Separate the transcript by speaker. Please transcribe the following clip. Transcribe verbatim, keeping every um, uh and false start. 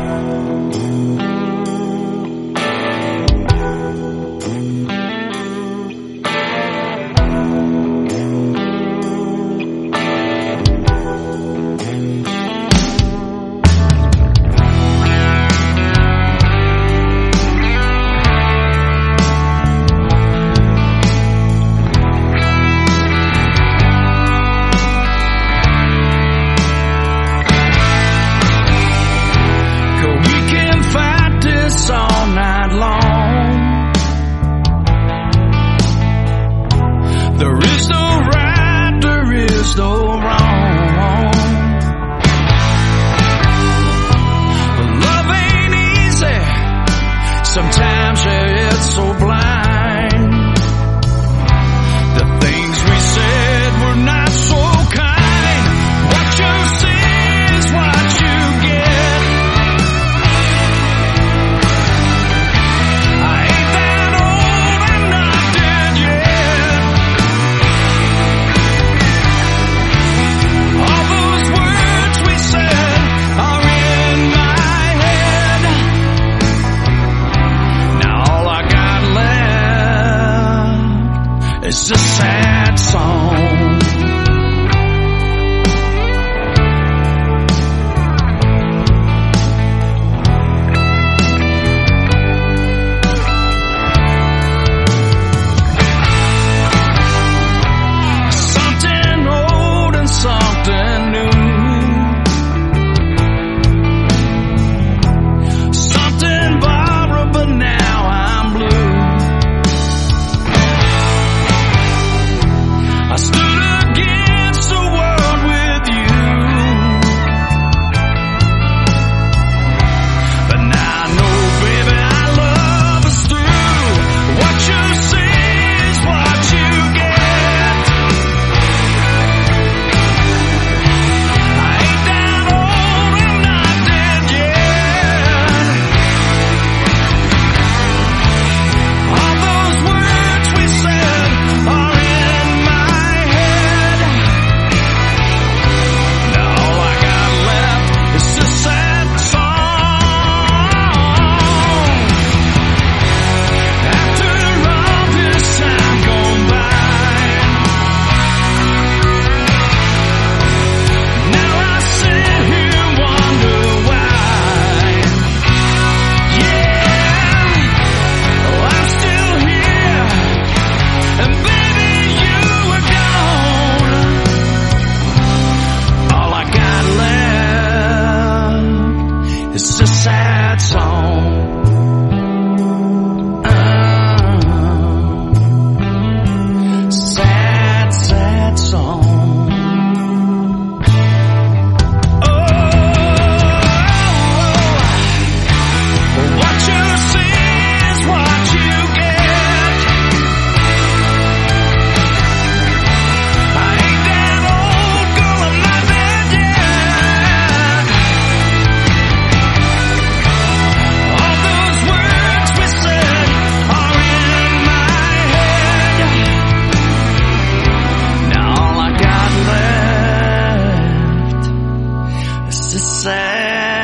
Speaker 1: It's a sad song. Something old and something new. Something borrowed, but now I'm blue. I stood against the world with you, but now I know, baby, our love is through. What you see is what you get. I ain't that old, I'm not dead yet. All those words we said are in my head. Now all I got left is a sad song. After all this time gone by, now I sit here and wonder why. Yeah, oh, I'm still here, and baby, you were gone. All I got left is a sad song. Uh, sad, sad song. Oh, what you see is what you get. I ain't that old, girl, I'm not dead yet. All those words we said are in my head. Now all I got left is a sad